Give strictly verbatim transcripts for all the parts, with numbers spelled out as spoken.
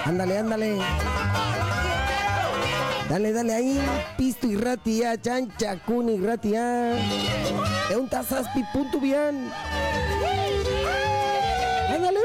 Ándale, ándale. Dale, dale ahí. Piztu irratia, Txantxakun irratia. Eunta zazpi puntu bian. Ándale.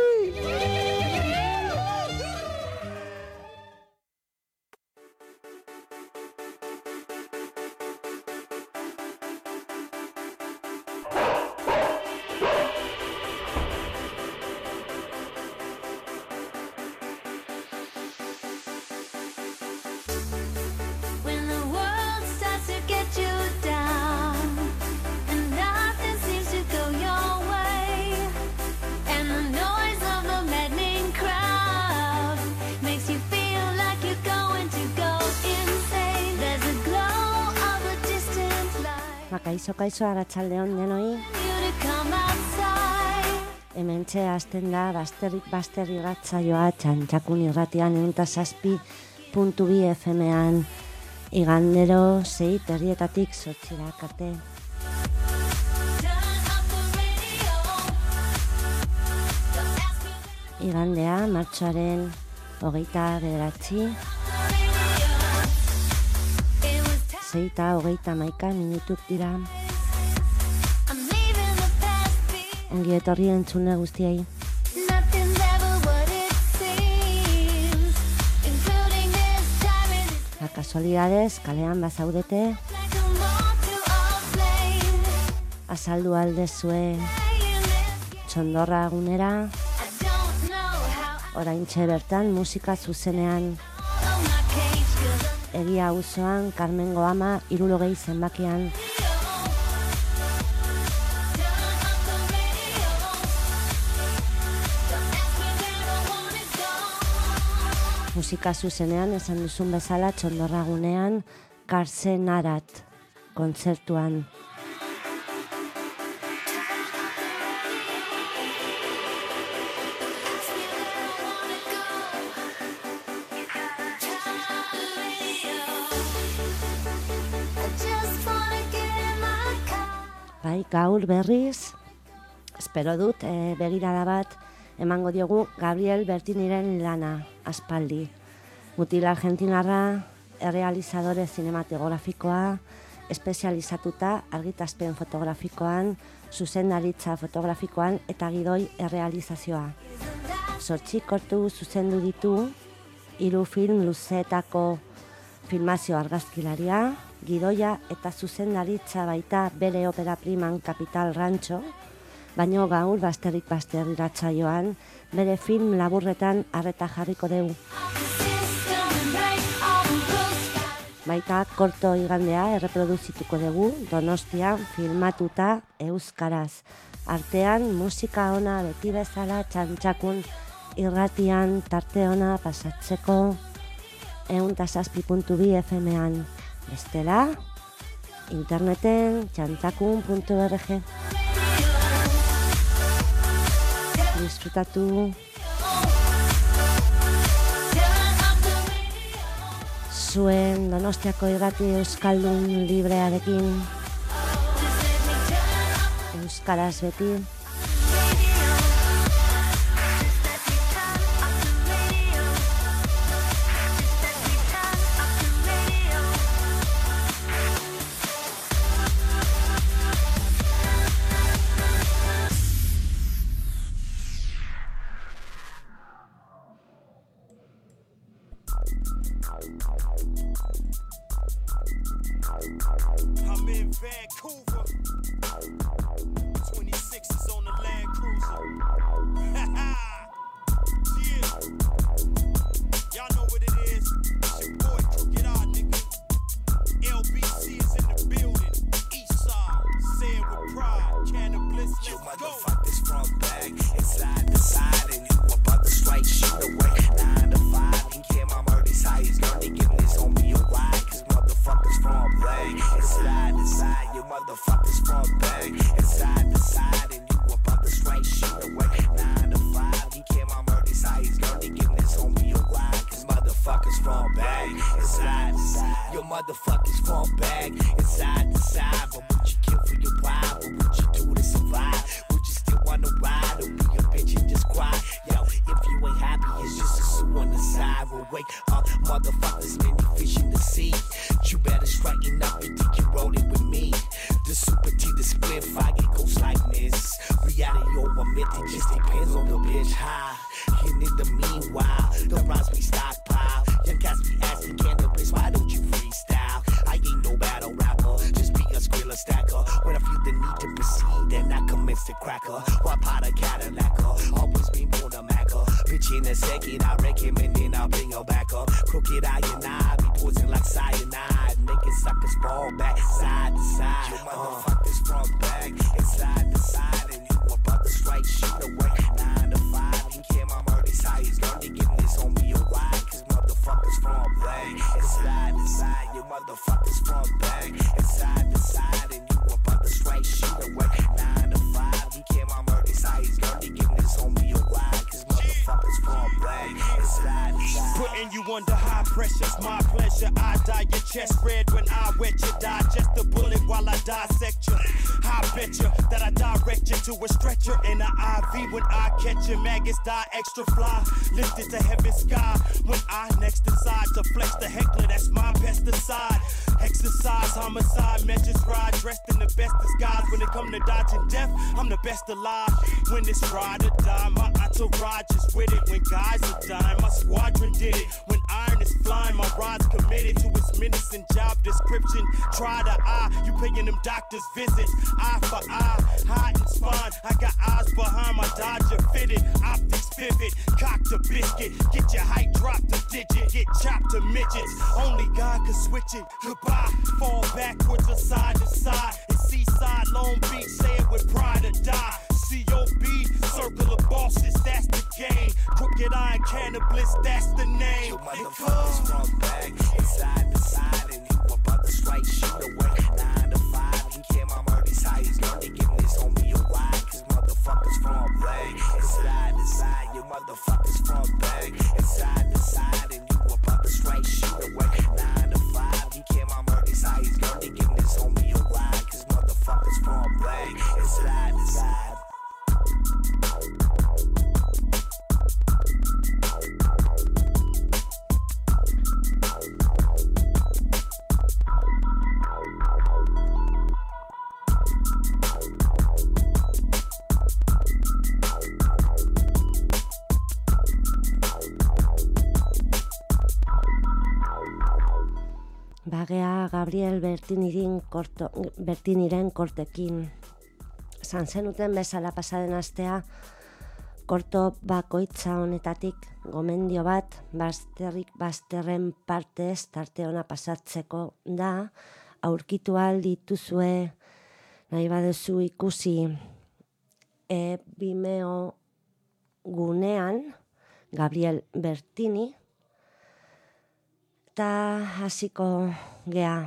Kaizo, kaizo, arratsaldeon denoi. Hementxe hasten da Basterrik Baster irratsaioa Txantxakun irratian eunta zazpi puntu bi F M-an igandero sei terrietatik zortzirak arte. Igandea, martxoaren hogeita bederatzi. Zeita hogeita maika minutuk dira. Ongi etorri entzune guztiei. La casualidades, kalean bazaudete. Azaldu aldezue txondorra gunera. Oraintxe bertan musika zuzenean. Egia auzoan, Carmengo ama, hirurogei zenbakian. Musika zuzenean, esan duzun bezala, txondorragunean, Karsenarat kontzertuan. Bai, gaur berriz, espero dut, e, begirada bat emango diogu Gabriel Bertiniren lana, aspaldi. Mutil argentinarra, errealizadore zinematografikoa, espezializatuta argitazpen fotografikoan, zuzendaritza fotografikoan eta gidoi errealizazioa. Zortzi kortu zuzendu ditu, hiru film luzeetako filmazio argazkilaria, gidoia eta zuzendaritza baita bere opera priman Capital Rancho, baino gaur Basterrik Baster irratsaioan bere film laburretan arreta jarriko dugu. Baita korto igandea erreproduzituko dugu Donostian filmatuta euskaraz. Artean musika ona beti bezala Txantxakun irratian tarte ona pasatzeko eunta zazpi puntu bi F M-an. Bestela, interneten txantxakun puntu org. Disfrutatu. Zuen Donostiako irrati euskaldun librearekin. Euskaraz beti. I'm in Vancouver. twenty-six is on the Land Cruiser. Yeah. Y'all know what it is. It's your boy, Drew, get out, nigga. L B C is in the building. Eastside, say it with pride. Cannabis, let's you go. Motherfuckers from back and side to side, and you about to straight shoot away. Nine to five, and care my murder's highest. Girl, they give this on me a ride, cause motherfuckers from back and side to side. You motherfuckers from back and side to side, and you about to straight shoot away. Nine to five, and care my murder's highest. Girl, they give this on me a ride, cause motherfuckers from back and side to side. Your motherfuckers from back and side to side. But would you kill for your pride? What would you do to survive? Would you still wanna ride or be a bitch and just cry? Yo, if you ain't happy, it's just a sue on the side. motherfuckers, many fish in the sea. You better straighten up and think you're rolling with me. The super T, the split fire, it goes like this. Reality over myth, it just depends on the bitch high. And in the meanwhile, the rhymes we stockpile. Young cats be asking cannabis, why don't you freestyle? I ain't no battle rapper, just be a skrilla stacker. When I feel the need to proceed, then I commence to cracker. Why pot a Cadillac? Always been born a macker. Bitch in a second, I recommend then I'll bring her back up. Crooked eye and I be poison like cyanide. Making suckers fall back side to side. You motherfuckers front back and side to side. And you about to straight shoot away. Nine to five, you care my murder's highest. Girl, they giving this on me a ride. Cause motherfuckers front back and side to side. You motherfuckers front back and side to side. And you about to straight shoot away. Nine to five, you care my murder's highest. Girl, they giving this on me a ride. Cause motherfuckers front back and side to side. Putting you under high pressure's my pleasure. I dye your chest red when I wet you. Digest the bullet while I dissect you. I bet you that I direct you to a stretcher in an I V when I catch you. Maggots die extra fly, lifted to heaven sky. When I next decide to flex the heckler, that's my pesticide. Exercise, homicide, measures ride, dressed in the best disguise. When it come to dodging death, I'm the best alive. When it's ride or die, my entourage is with it. When guys are dying, my squadron did it. When iron is flying, my ride's committed to its menacing job description. Try to eye, you paying them doctors visits. Eye for eye, hide and spine. I got eyes behind my Dodger fitted. Optics vivid, cock the biscuit. Get your height dropped a digit, get chopped to midgets. Only God can switch it. Goodbye, fall backwards or side to side. And seaside, Long Beach, say it with pride or die. C O B, circle of bosses, that's the game. Crooked Eye Cannabis, that's the name. You motherfuckers front back and side to side. And you about to straight shoot away. Nine to five, you care my murder's highest. Girl, they giving this on me a ride. Cause motherfuckers front back and side to side. You motherfuckers front back and side to side. And you about to straight shoot away. Nine to five, you care my murder's highest. Girl, they giving this on me a ride. Cause motherfuckers front back and side to side. Bagea Gabriel Bertiniren korto, Bertiniren kortekin. San zenuten bezala pasaden astea, korto bakoitza honetatik gomendio bat, bazterrik bazterren partez tarte ona pasatzeko da, aurkitu ahal dituzue, nahi baduzu ikusi e, Vimeo gunean, Gabriel Bertini, eta hasiko gea.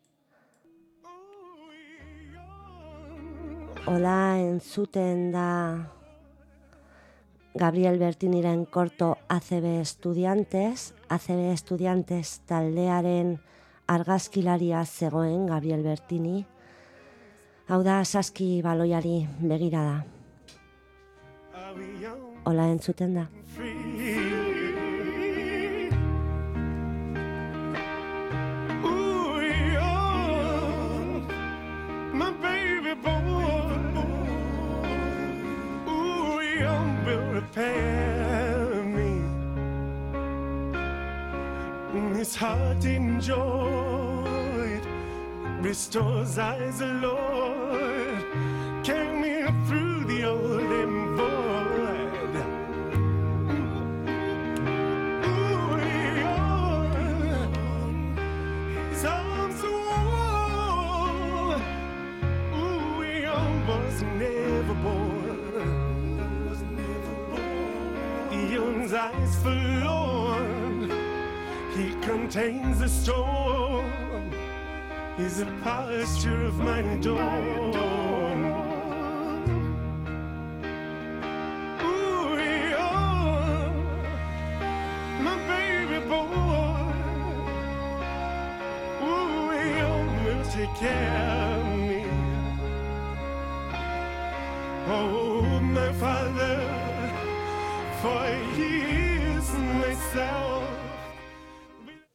Hola entzuten da Gabriel Bertiniren korto A C B Estudiantes, A C B Estudiantes taldearen argazkilaria zegoen Gabriel Bertini. Hau da saski baloiari begira da. Hola entzuten da. Prepare me. His heart enjoyed, restores eyes, Lord. Carry me through the old and void. Ooh, yeah. His arms warm. Ooh, young was never born. Young's eyes forlorn, he contains the storm, is a posture of mine dawn. Ooh, yeah, my baby boy, ooh, yeah, will take care of me. Oh, my father, for he is myself.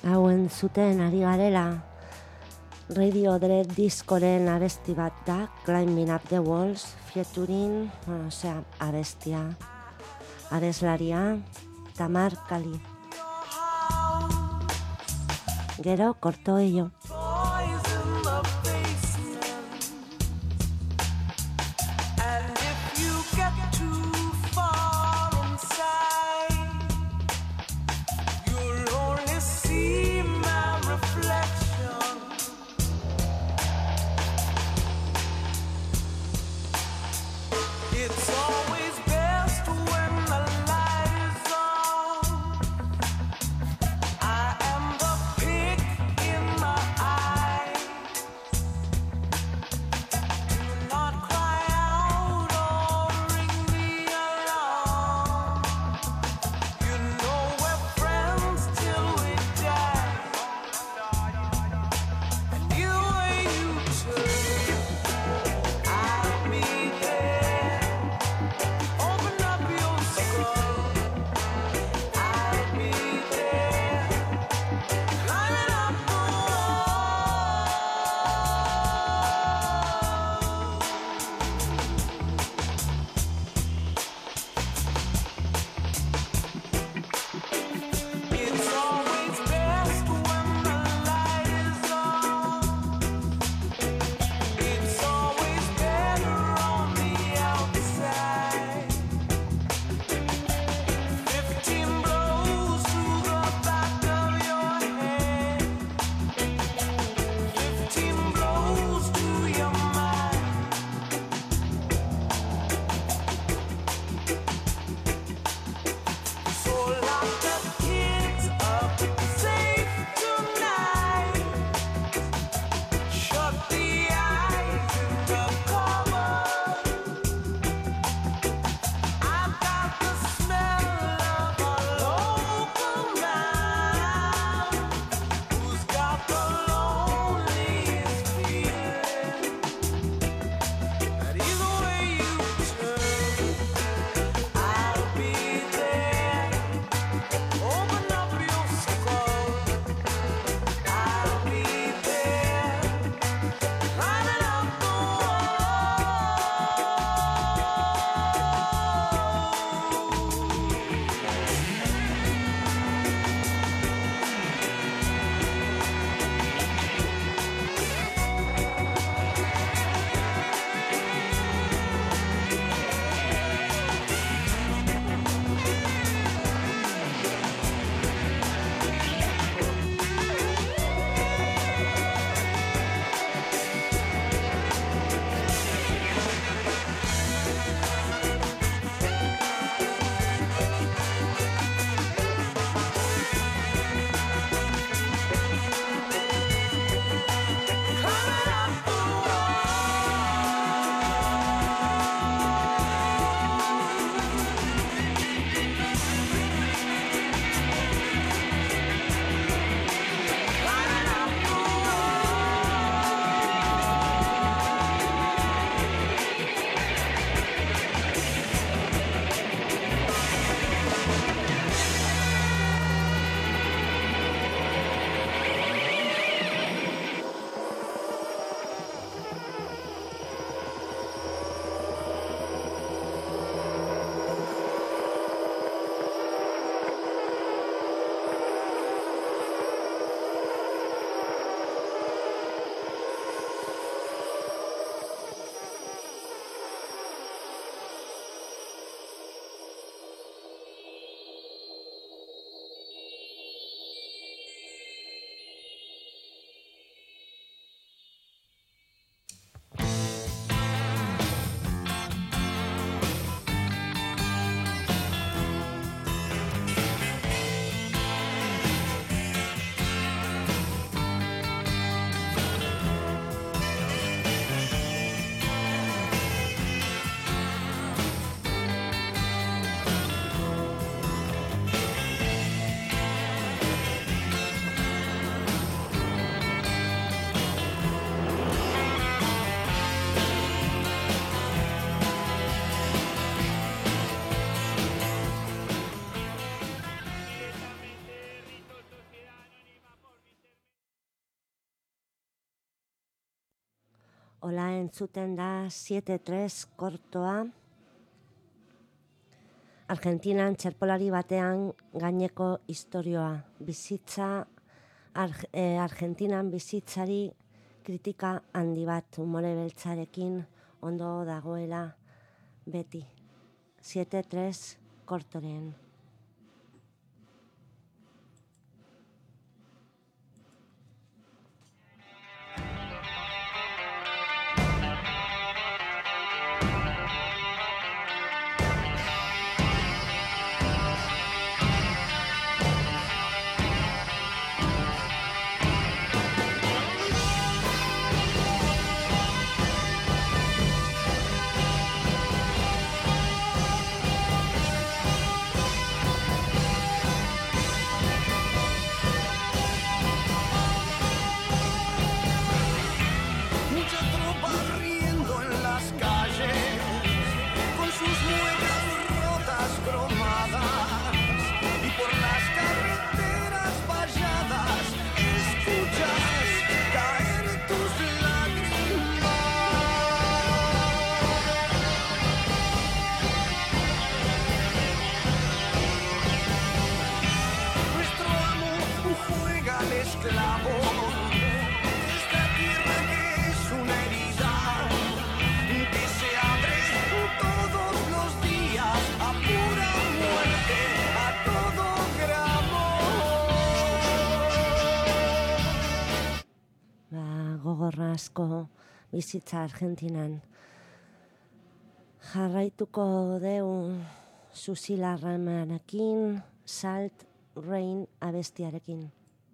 hauen zuten ari garela. Radio Dread diskoren abesti bat da, Climbing Up the Walls, featuring, bueno, osea, abestia, abeslaria, Tamar Kali. Gero, korto ello. I Ola entzuten da siete tres kortoa. Argentinan txerpolari batean gaineko istorioa. Bizitza, Ar- eh, Argentinan bizitzari kritika handi bat, umore beltzarekin ondo dagoela beti. siete tres kortoren. Mucha tropa riendo en las calles, con sus muecas rotas cromadas, y por las carreteras valladas escuchas caer tus lágrimas. Nuestro amo juega al esclavo. Esta tierra que es una herida que se abre todos los días a pura muerte, a todo gramo. Ba, gogorra asko bizitza Argentinan. Jarraituko deu Susilarramarekin, Salt Rain abestiarekin.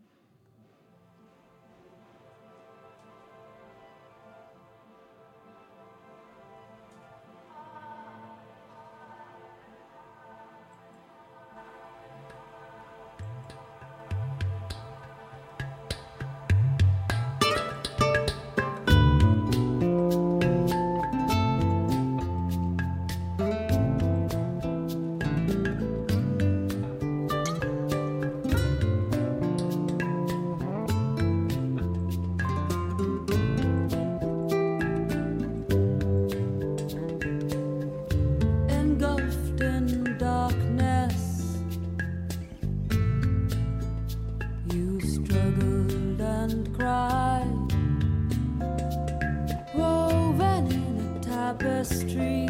Engulfed in darkness, you struggled and cried, woven in a tapestry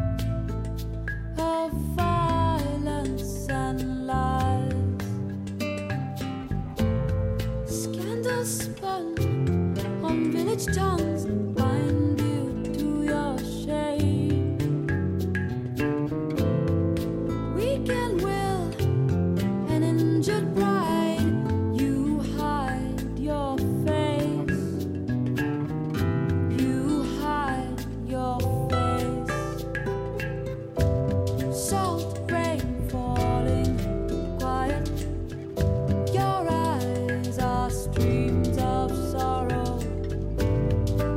of violence and lies. Scandal spun on village tongues and bind you to your shame. Weak and will, an injured bride, you hide your face. You hide your face. Salt rain falling quiet. Your eyes are streams of sorrow.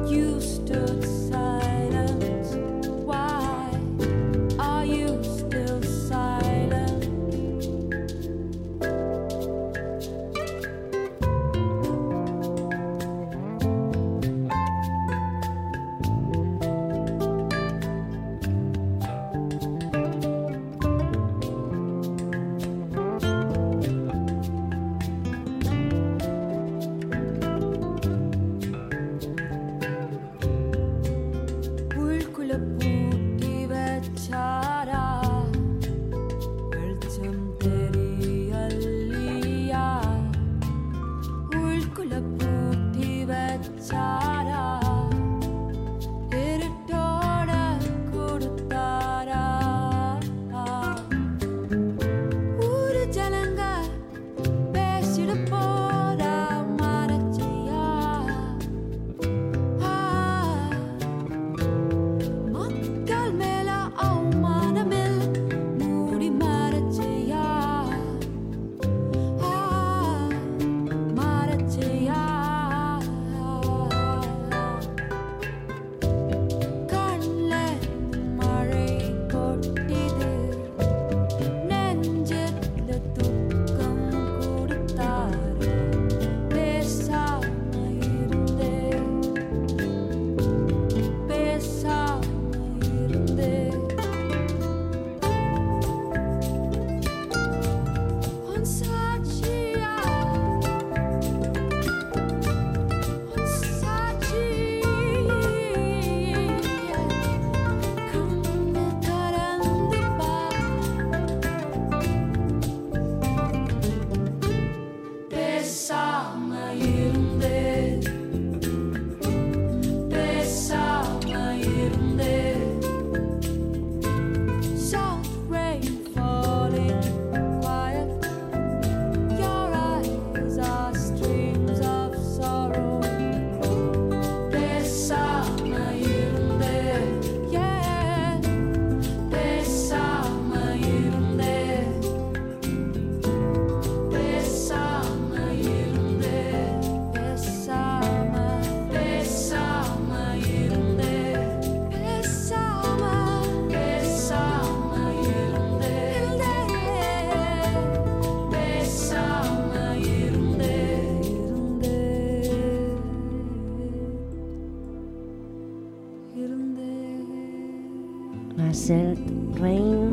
Desert Rain.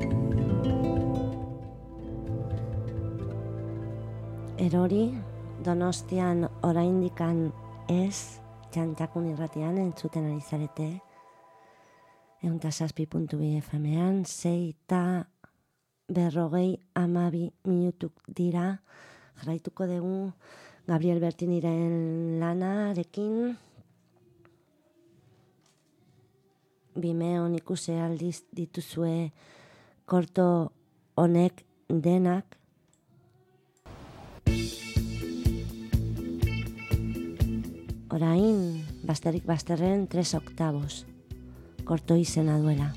Erori, Donostian oraindikan ez, txantxakun irratian entzuten ari zarete. Eunta zazpi puntu bi F M-an, sei eta berrogei amabi minutuk dira. Jarraituko dugu Gabriel Bertiniren lanarekin. Bimeon ikuse aldiz dituzue korto honek denak. Orain, basterik basterren tres octavos. Korto izena duela.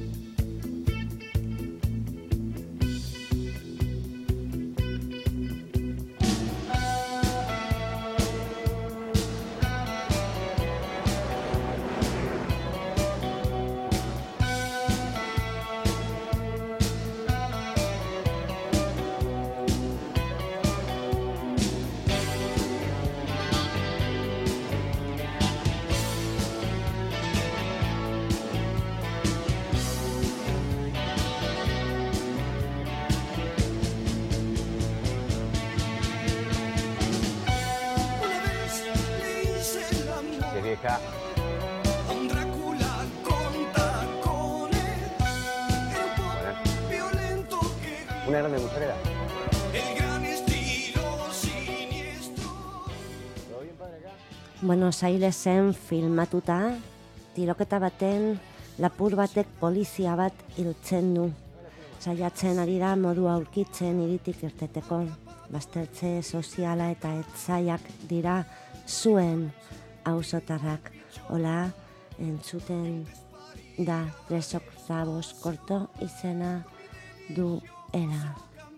vieja. Un Drácula con tacones, el pop violento que Una grande mujerera. el gran estilo siniestro. ¿Todo bien, padre, acá? Buenos Airesen filmatuta, tiroketa baten lapur batek polizia bat hiltzen du. Saiatzen ari da modu aurkitzen hiritik irteteko. Baztertze soziala eta etzaiak dira zuen auzotarrak. Hola, entzuten da tres octavos korto izena duela.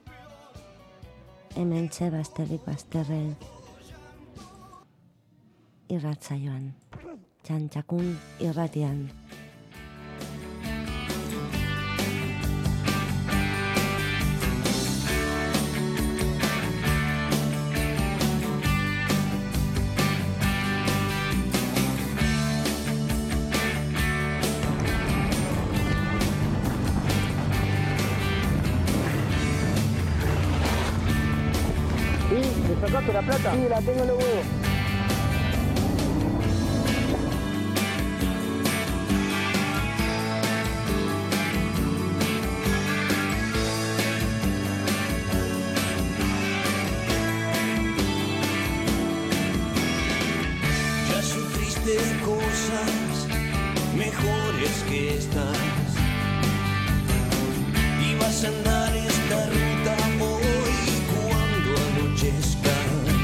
Hementxe bazterrik bazterren irratsaioan. Txantxakun irratian. ¿Te sacaste la plata? Sí, la tengo en los huevos. Ya sufriste cosas mejores que estas y vas a andar esta ruta hoy cuando anochezca.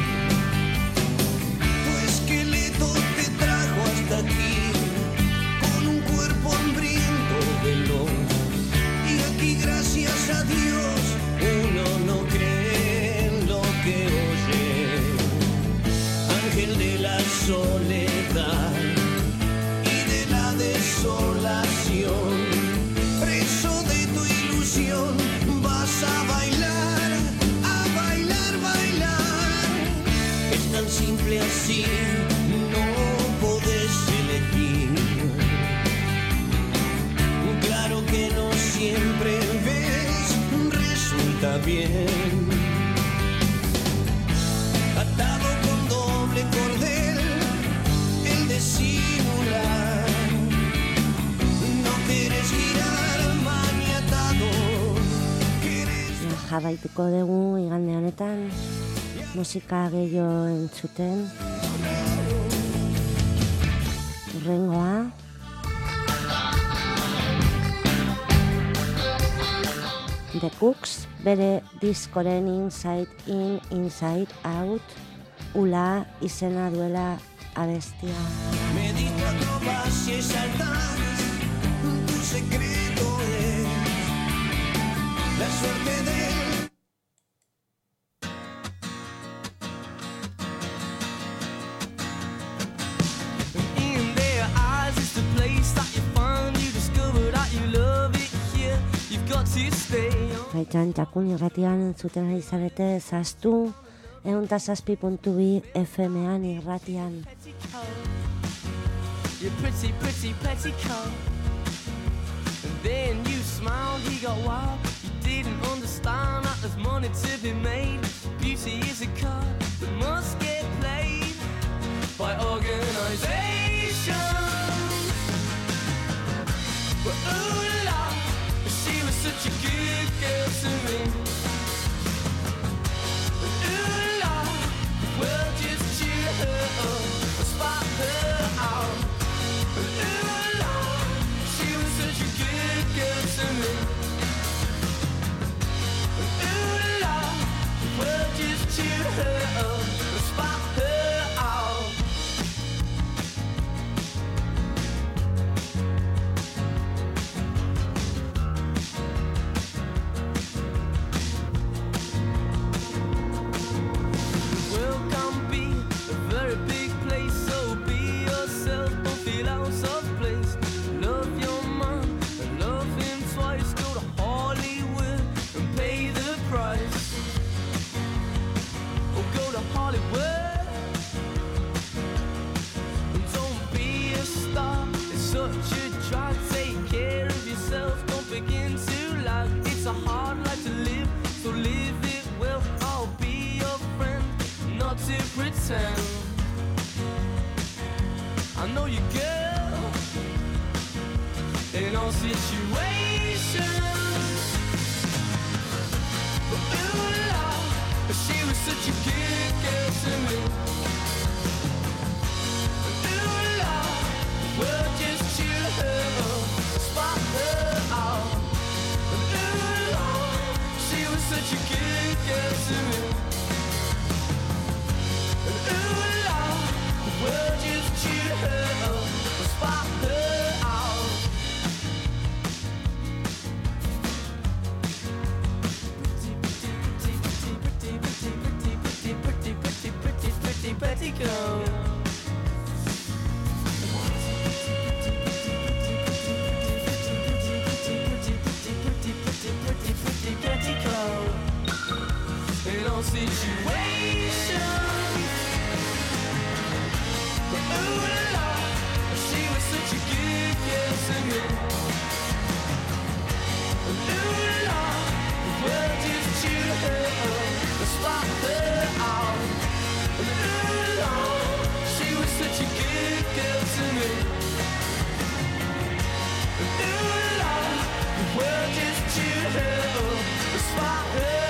Tu esqueleto te trajo hasta aquí con un cuerpo hambriento veloz y aquí gracias a Dios uno no cree en lo que oye. Ángel de la soledad y de la desolación, preso de tu ilusión, vas a bailar, a bailar, bailar. Es tan simple así, no podés elegir. Claro que no siempre ves, resulta bien. Atado con doble cordel, el de simular. No quieres girar maniatado, quieres... Jarraituko dugu igande honetan musika gehiago entzuten. Urrengoa The Cooks, bere diskoren Inside In, Inside Out, ula izena duela abestia. Me diste acrobacia y saltar, tu secreto es la suerte del... In their eyes it's the place that you find, you discover that you love it here, you've got to stay on. Baitan txakun irratian entzuten ari zarete zaztu, eunta zazpi puntu bi F M-an irratian. You're pretty, pretty petticoat. Then you smiled, he got wild. You didn't understand that there's money to be made. Beauty is a card that must get played by organization. But ooh la, she was such a good girl to me. But ooh la, well just cheer her up, spot her out. But ooh la, she was such a good girl to me. But ooh la, well just cheer her up, spot her out. Pretend I know you, girl, in all situations. But ooh la, she was such a good girl to me. But ooh la, well just cheer her up, spot her out. But ooh la, she was such a good girl to me. Well, just cheer her up, spot her out. Pretty, pretty, pretty, pretty, pretty, pretty, pretty, pretty, pretty, pretty, pretty, pretty girl. In all situations. Ooh la, she was such a good girl to me. Ooh la, well just cheer her up, spot her out. Ooh la, she was such a good girl to me. Ooh la, well just cheer her up, spot her out.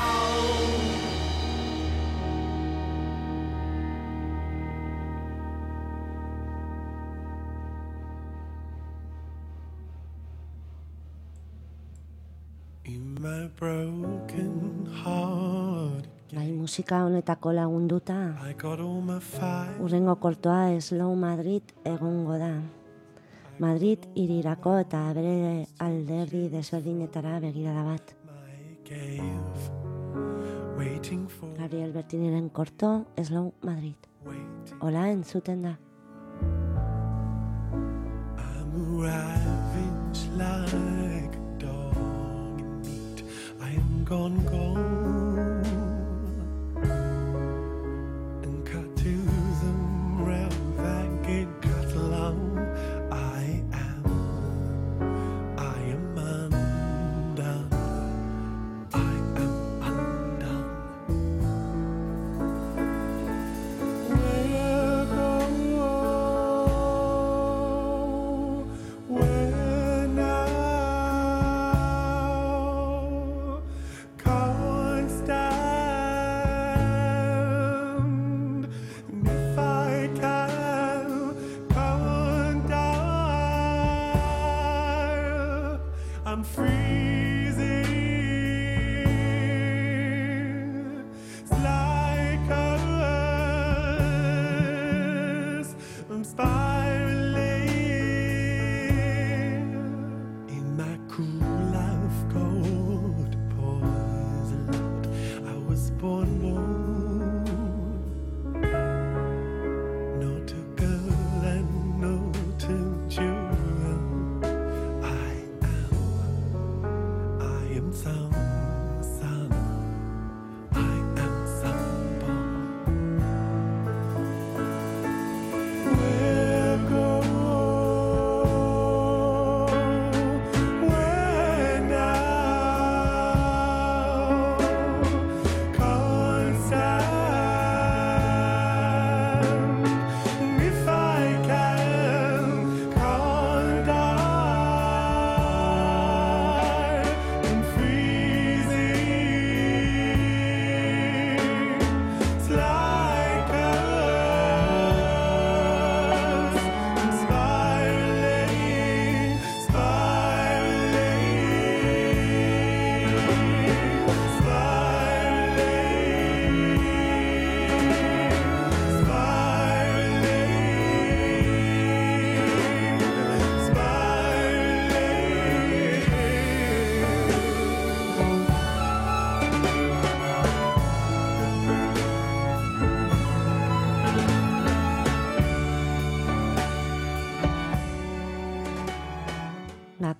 Bai, musika honetako lagunduta urrengo kortoa Slow Madrid egongo da. Madrid hirirako eta bere alderdi desberdinetara begirada bat. Gabriel Bertiniren korto Slow Madrid. Hola, entzuten da. I'm arriving like a dog in meat. I am gone, gone, and cut to the ragged Catalan. I am, I am undone. I am undone. Where go? Where now? Can't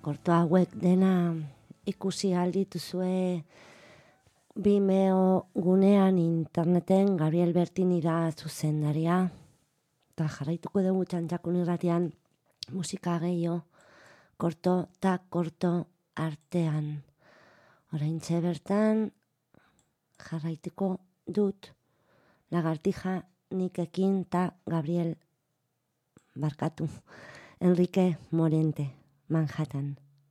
korto hauek dena ikusi aldituzue Vimeo gunean interneten Gabriel Bertinira zuzendaria. Eta jarraituko dugu Txantxakun irratian musika gehiago korto eta korto artean. Oraintxe bertan jarraituko dut Lagartija Nikekin eta Gabriel barkatu Enrique Morente, Manhattan.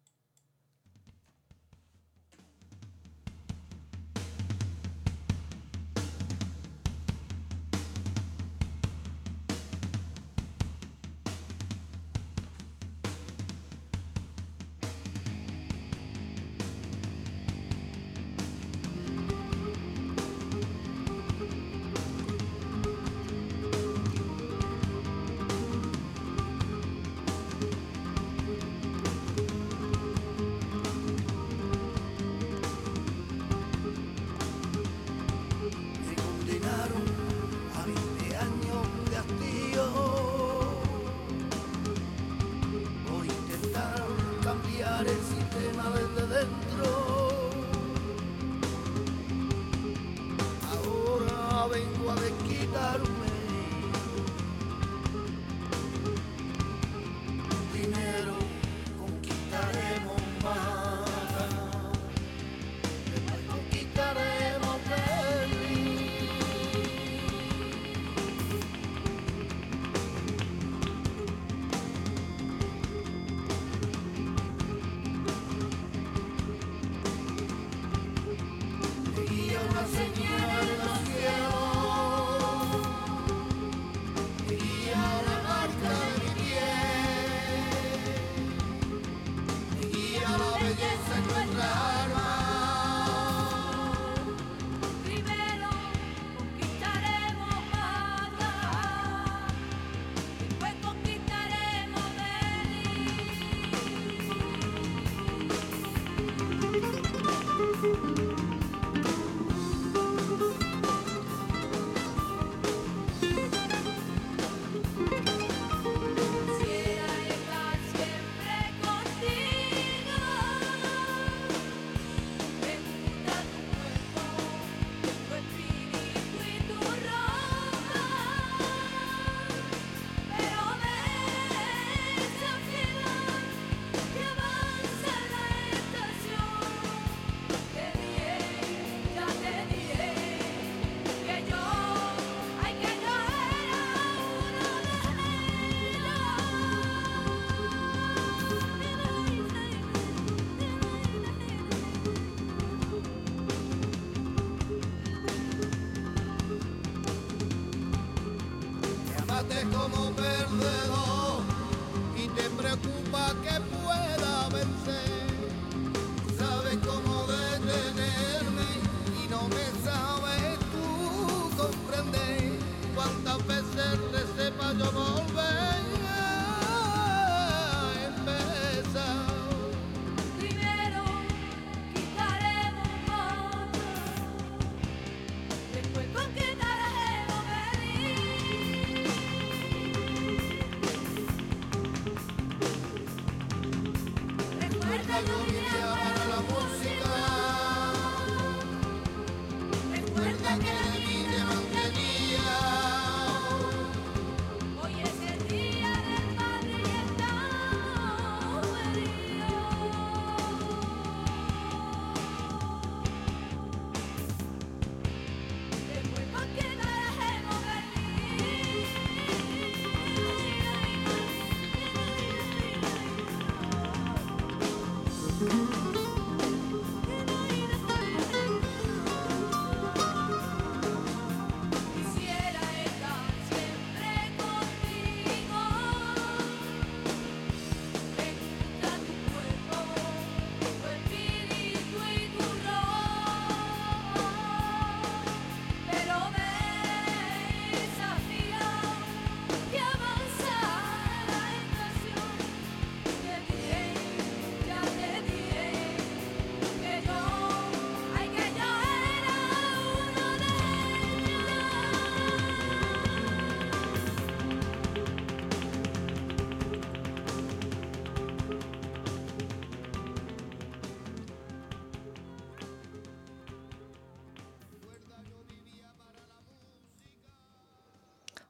Como perdedor y te preocupa que pueda vencer. Sabes cómo detenerme y no me sabes tú comprender. Cuántas veces recé pa' yo volver a empezar. Primero quitaremos más, después conquistaremos venir. Recuerda yo vine para la música. Recuerda que la niña no tenía. Hoy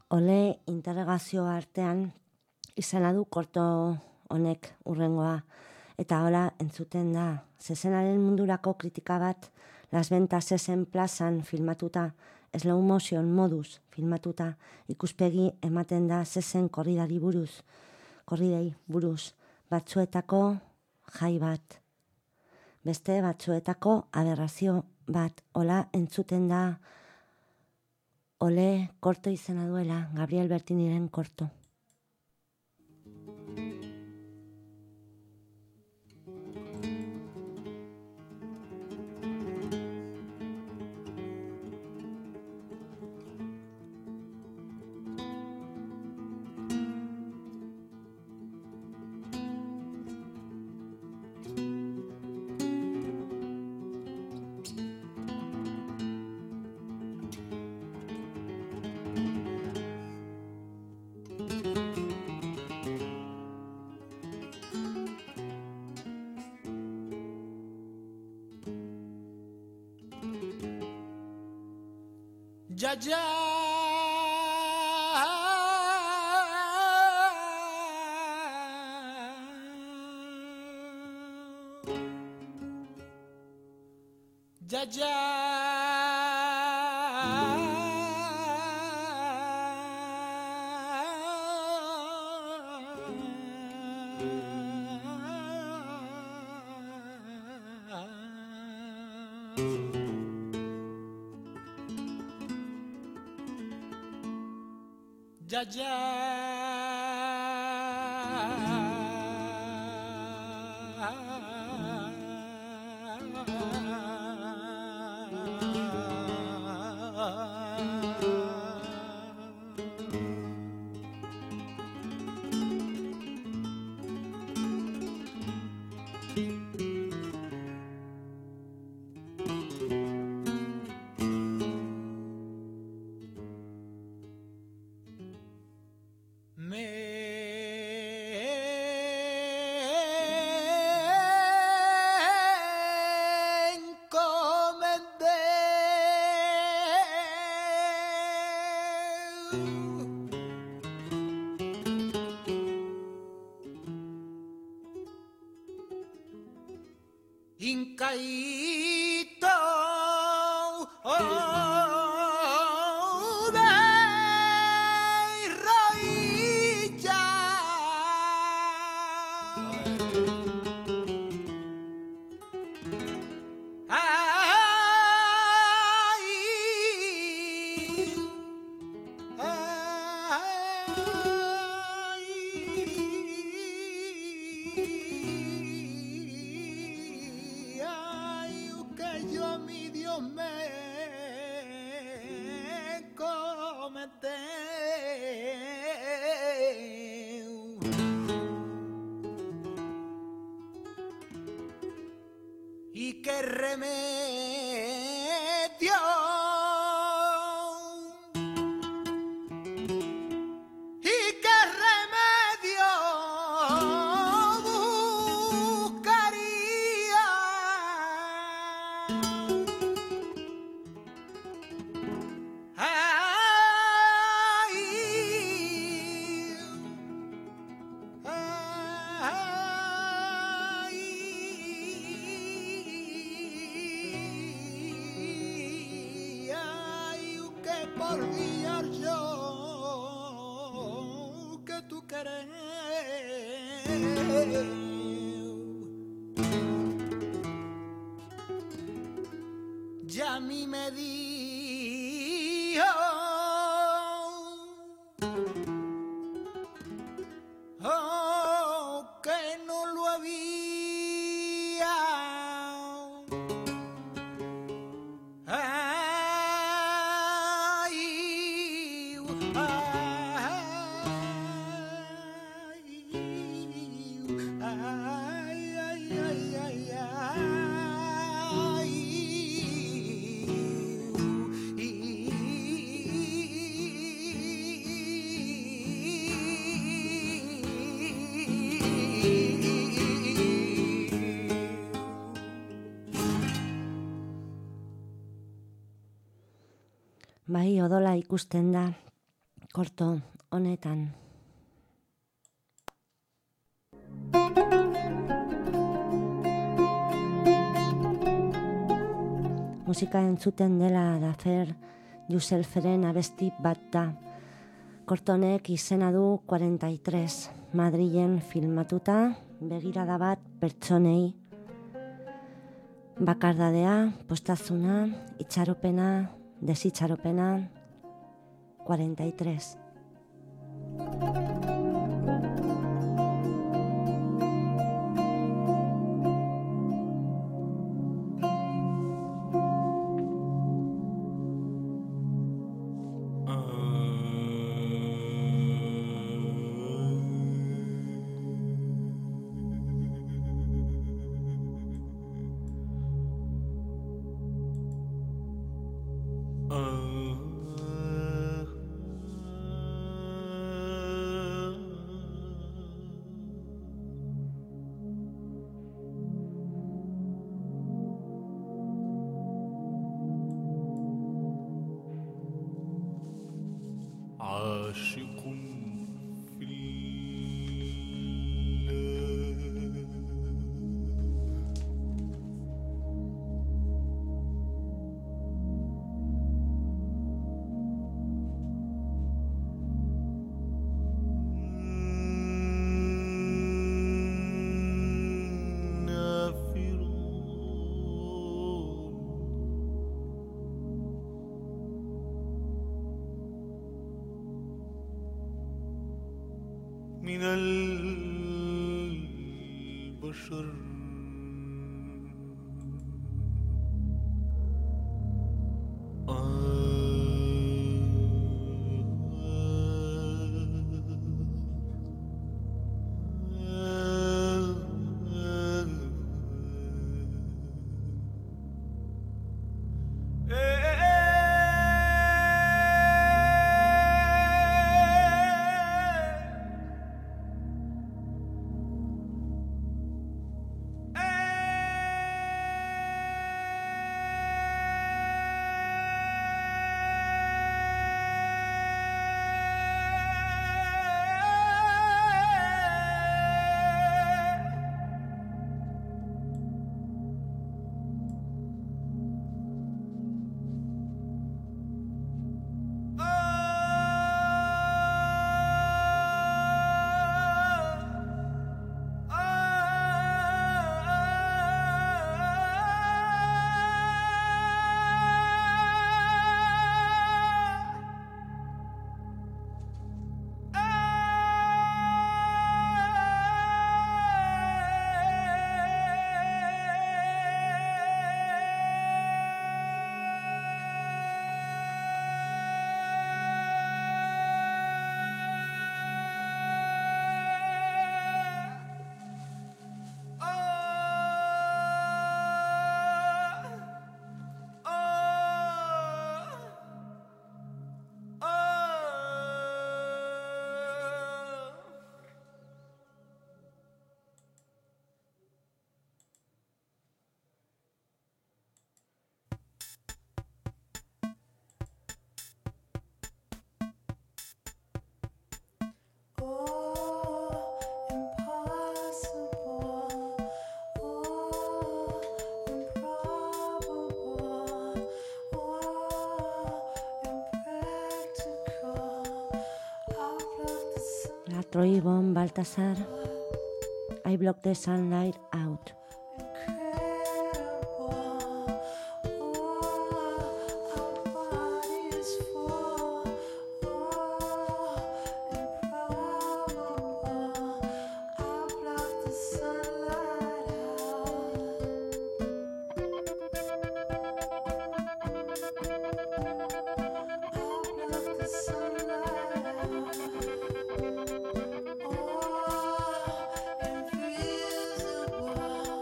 Ole interrogazio artean izena du korto honek urrengoa. Eta hola entzuten da, zezenaren mundurako kritika bat, Las Ventas Zezen plazan filmatuta, slow motion moduz filmatuta, ikuspegi ematen da zezen korridari buruz, korridei buruz, batzuetako jai bat. Beste batzuetako aberrazio bat, hola entzuten da, ole korto izena duela, Gabriel Bertiniren korto. Ya ya Ya ya Ya Incaíto oh, de rodilla y qué remedio y qué remedio buscaría por guiar yo que tú querés. Ya a mí me dijo oh, que no lo había. Bai, odola ikusten da korto honetan. Musika entzuten dela da Fer Yuselferen abesti bat da. Kortonek izena du cuarenta y tres, Madrilen filmatuta, begirada bat pertsonei. Bakardadea, postazuna, itxaropena, desitxaropena, cuarenta y tres. عاشق في من البشر Troy von Balthasar, I block the sunlight out. Invisible.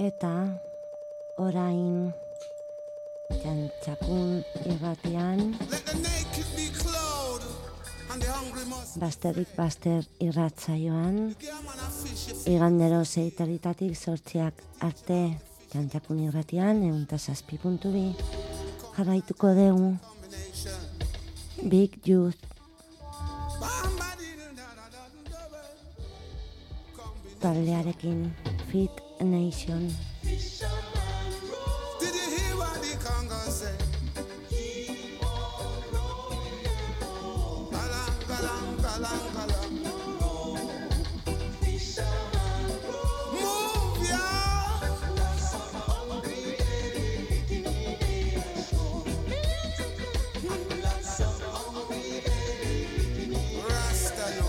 Eta orain Txantxakun irratian Let the naked be clothed, and the hungry must. Basterrik Baster irratsaioan Yeah, man, I fish if igandero seitaritatik zortziak arte Txantxakun irratian ehun eta zazpi puntu bi jarraituko dugu combination. Big Youth Bamba dee doo da da da doo da ba. Combination. taldearekin Fit Nation. Did you hear what the Congo said? Galang, galang, galang, galang. Move, yeah. Rasta, yo.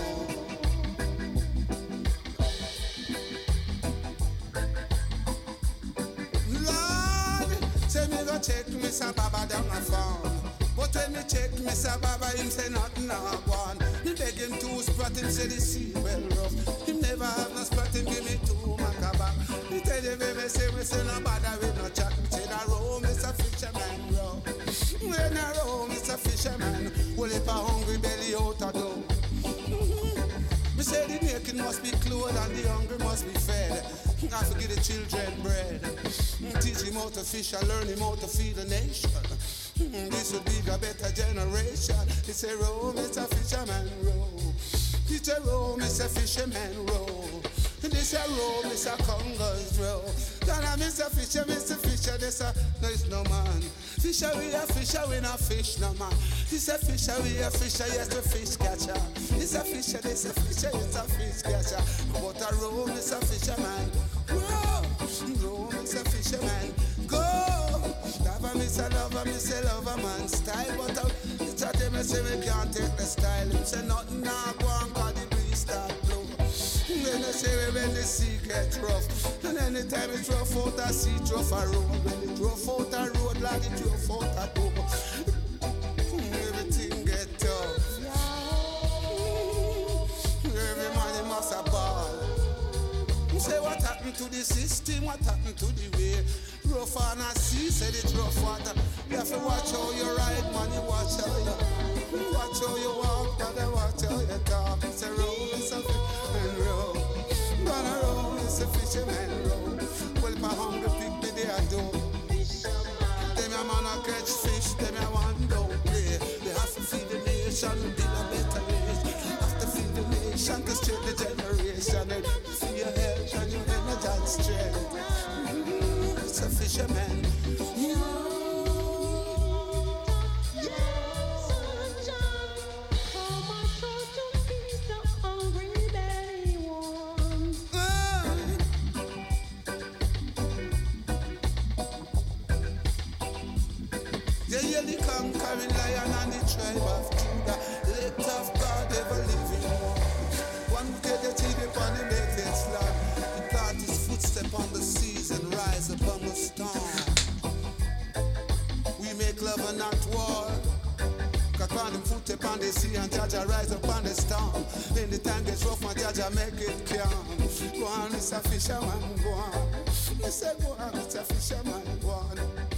Lord, say me go check Mister Baba down the phone. But when me check Mister Baba, him say nothing a go on. Me beg him to sprat, him say the sea well rough. Him never have no sprat, him give me two macaba. Me tell you, baby, say we say no bother with no chat. Me say that row, Mister Fisherman, row. When I row, Mister Fisherman, well if a hungry belly out a door. Me say the naked must be clothed and the hungry must be fed. I forget the children bread. Mm, Teach him how to fish and learn him how to feed the nation. Mm, This would be a better generation. It's a row, Mister Fisherman row. It's a row, Mister Fisherman row. This a row, Mister Congo's row. Then I Mister Fisher, Mister Fisher, this a no, it's no man. Fisher we a fisher, we not fish no man. This a fisher, we a fisher, yes the fish catcher. This a fisher, this a fisher, it's a fish catcher. But a row, Mister Fisherman, row, row, Mister Fisherman, go. Lover, Mister Lover, Mister Lover man style, but uh, it's a them say we can't take the style. Him say nothing now go on 'cause the breeze start blow. Then they say we when the sea get rough, and anytime it's rough out a sea, it's rough a road. When it's rough out a road, like it's rough out a door. Everything get tough. Every man he must a ball. Say what happened to the system, what happened to the way. Rough on a sea, said it's rough water. You have to watch how you ride, man, you watch how you watch how you walk, but I watch how you talk. It's a road, it's a fisherman road. Gonna roll, it's a fisherman road. Well, if I hungry pig, me they a do. Them a man a catch fish, them a one don't play. We have to feed the nation, build a better race. Have to feed the nation to straight the generation. And for your health and your energy and strength. Mm, It's a fisherman. Yeah, yeah, the conquering lion and the tribe of Judah. Lift of God, ever living one. One get the teeth upon the naked slab. He plant his footstep on the seas and rise upon the storm. We make love and not war. Cause when him foot upon the sea and Jaja rise upon the storm. Then the time gets rough and Jaja make it calm. Go on, Mister Fisherman, go on. You say go on, Mister Fisherman, go on.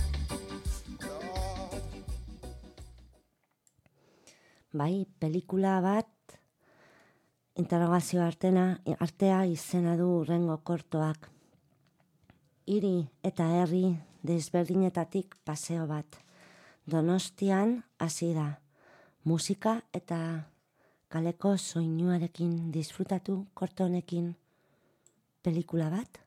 Bai, pelikula bat interrogazio artena, artea izena du urrengo kortoak. Hiri eta herri desberdinetatik paseo bat. Donostian hasi da. Musika eta kaleko soinuarekin disfrutatu korto honekin pelikula bat.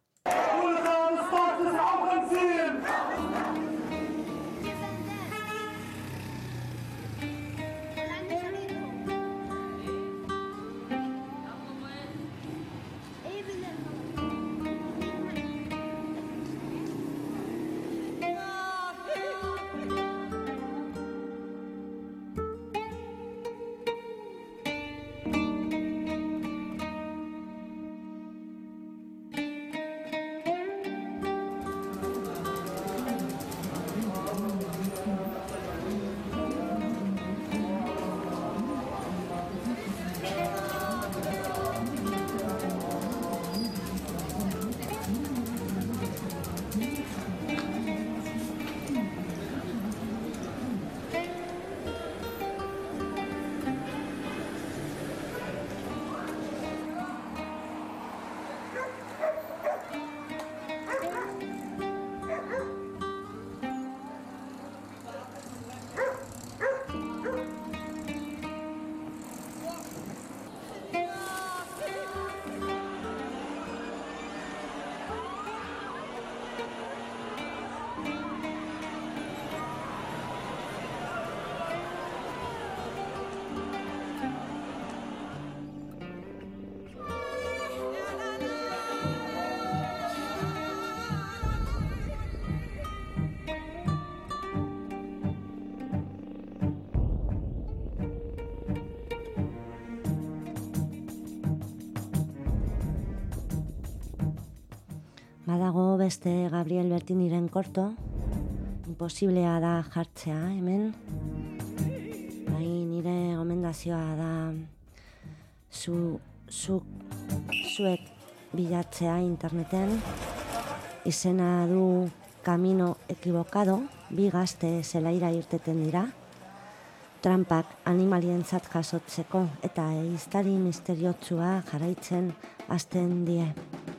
Badago beste Gabriel Bertiniren korto, imposiblea da jartzea hemen. Bai, nire gomendazioa da zu, zu, zuek bilatzea interneten. Izena du Camino Equivocado, bi gazte zelaira irteten dira. Trampak animalientzat jasotzeko eta ehiztari misteriotsua jarraitzen hasten die.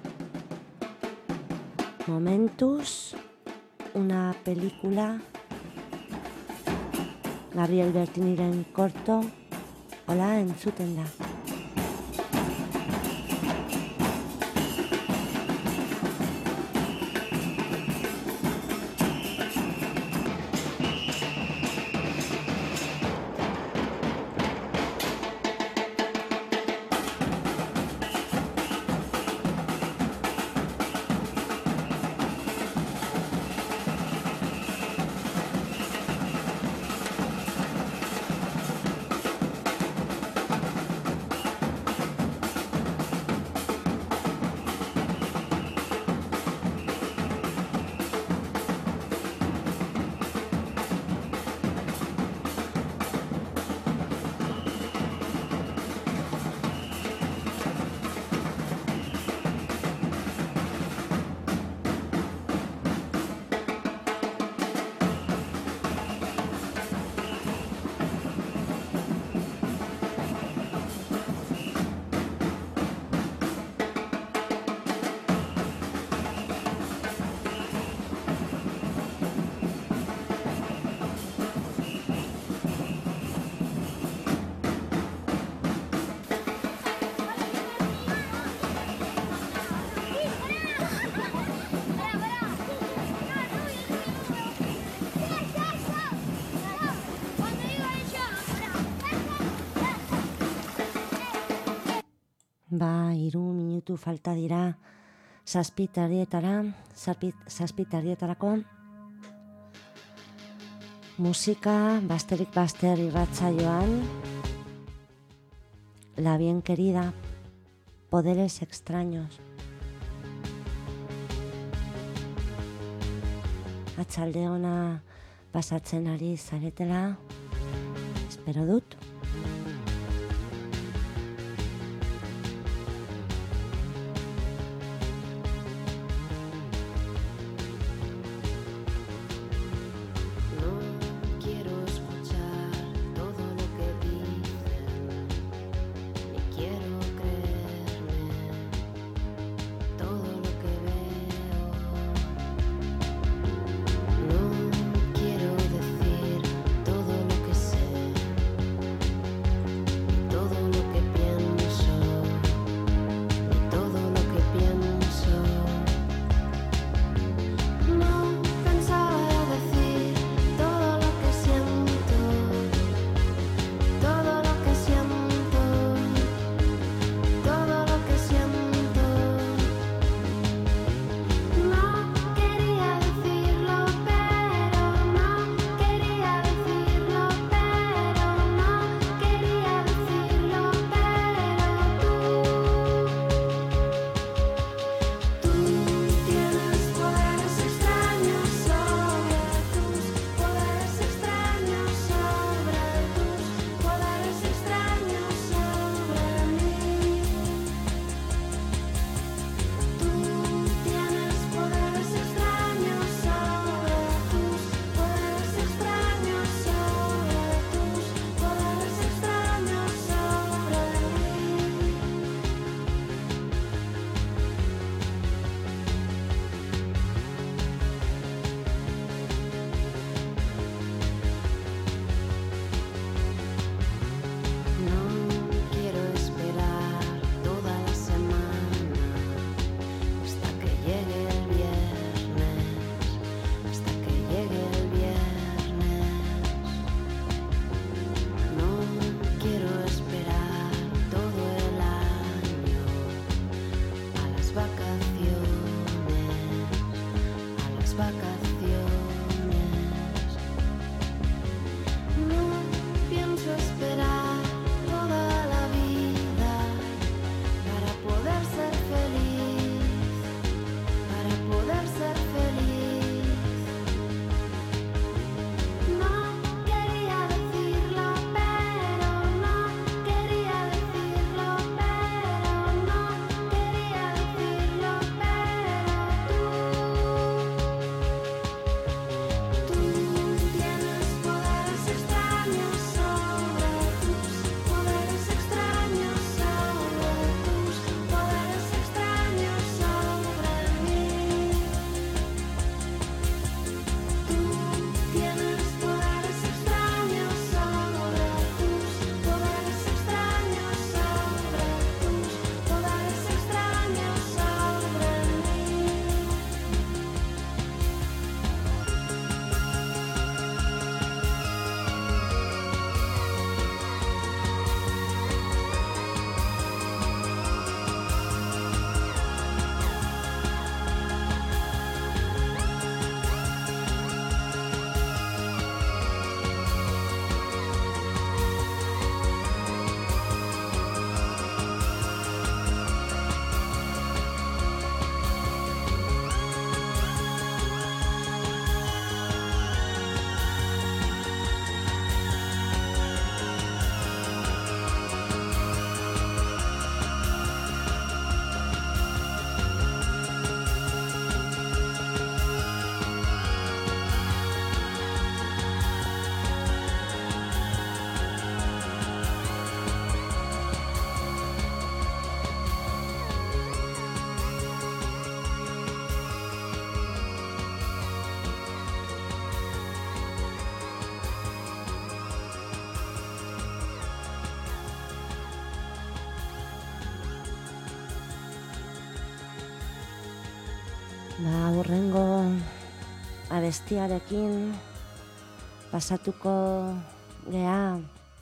Momentuz, una película, Gabriel Bertiniren korto, hola entzuten da. Ba, hiru minutu falta dira zazpitarietara, zazpitarietarako. Musika, basterik baster irratsaioan. La bien querida, poderes extraños. Atxalde ona pasatzen ari zaretela, espero dut. No quiero decir todo lo que sé. Ba, hurrengo abestiarekin pasatuko gea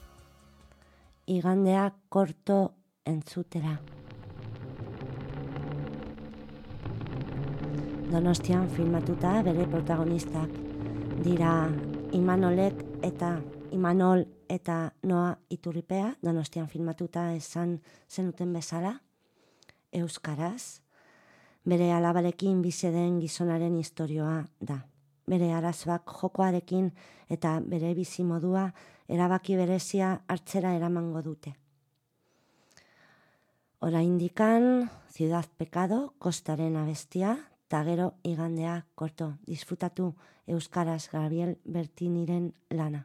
igandea korto entzutera. Donostian filmatuta bere protagonistak dira Imanolek eta Imanol eta Noa Iturripea, Donostian filmatuta esan zenuten bezala, euskaraz. Bere alabarekin bizi den gizonaren istorioa da. Bere arazoak jokoarekin eta bere bizi modua erabaki berezia hartzera eramango dute. Oraindikan Ciudad Pecado, Kostaren abestia, eta gero igandea korto. Disfrutatu euskaraz Gabriel Bertiniren lana.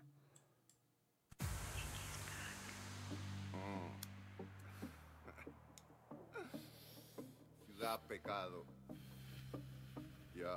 Ciudad Pecado. Ya.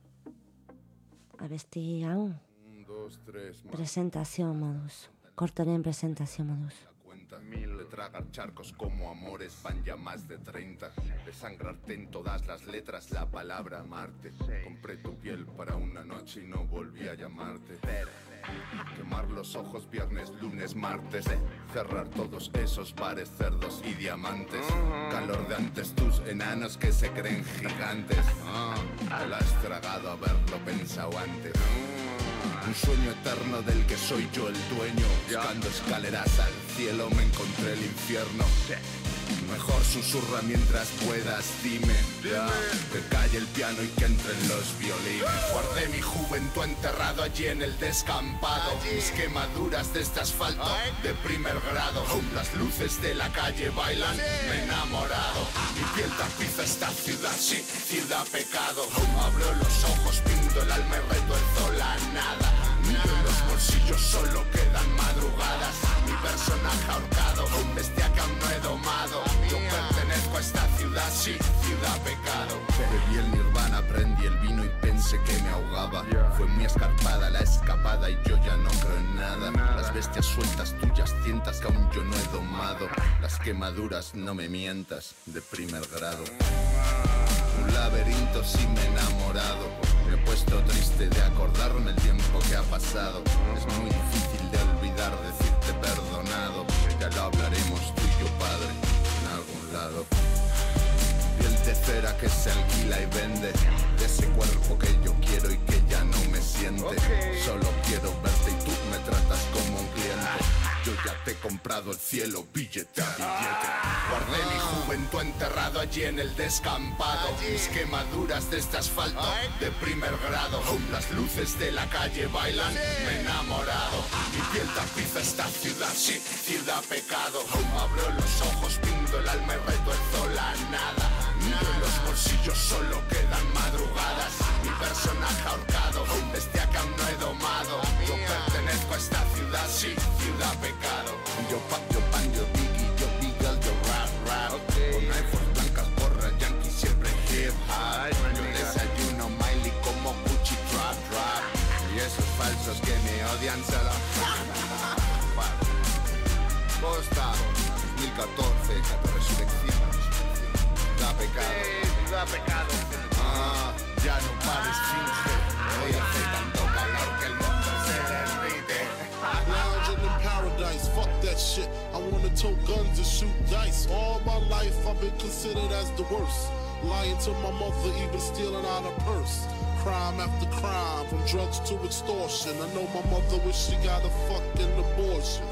Abesti hau. Un, dos, tres, más. Presentazio moduz. Kortoren presentazio moduz. Mil de tragar charcos como amores van ya más de treinta. De sangrarte en todas las letras la palabra amarte. Compré tu piel para una noche y no volví a llamarte. Quemar los ojos viernes, lunes, martes. Cerrar todos esos bares, cerdos y diamantes. Calor de antes tus enanos que se creen gigantes. Te lo has tragado haberlo pensado antes. Un sueño eterno del que soy yo el dueño. Buscando escaleras al cielo me encontré el infierno. Mejor susurra mientras puedas, dime, ya, que calle el piano y que entren los violines. Guardé mi juventud enterrado allí en el descampado. Mis quemaduras de este asfalto de primer grado. Las luces de la calle bailan, me he enamorado. Mi piel tapiza esta ciudad, sí, ciudad pecado. Abro los ojos, pinto el alma y retuerzo la nada. En los bolsillos solo quedan madrugadas. Mi personaje ahorcado, desde acá aún no he domado. Yo pertenezco a esta ciudad, sí, ciudad pecado. Bebí el nirvana, prendí el vino y pensé que me ahogaba. Fue muy escarpada la escapada y yo ya no creo en nada. Las bestias sueltas tuyas cientas que aún yo no he domado. Las quemaduras no me mientas, de primer grado. Un laberinto sí me he enamorado. Me he puesto triste de acordarme el tiempo que ha pasado. Es muy difícil de olvidar decirte perdonado. Ya lo hablaremos tú y yo, padre, en algún lado. Piel de cera que se alquila y vende. De ese cuerpo que yo quiero y que ya no me siente. Solo quiero verte y tú me tratas como un cliente. Yo ya te he comprado el cielo, billete a billete. Guardé mi juventud enterrado allí en el descampado. Mis quemaduras de este asfalto de primer grado. Las luces de la calle bailan, me he enamorado. Mi piel tapiza esta ciudad, sí, ciudad pecado. Abro los ojos, pinto el alma y retuerzo la nada. En los bolsillos solo quedan madrugadas. Mi personaje ahorcado, desde acá aún no he domado. Yo pertenezco a esta ciudad, sí, ciudad pecado. Yo pa, yo pan, yo biggie, yo beagle, yo rap, rap. Con iPhones blancas, porras, yankee, siempre hip hop. Yo desayuno Miley como Gucci, drop, drop. Y esos falsos que me odian se la Costa, dos mil catorce, resurrección. Da pecado, da pecado. Ah, ya no pares, finge. Hoy hace tanto calor que el mundo se derrite. Lounging in paradise, fuck that shit. I wanna tote guns and shoot dice. All my life I've been considered as the worst. Lying to my mother, even stealing out her purse. Crime after crime, from drugs to extortion. I know my mother wish she got a fucking abortion.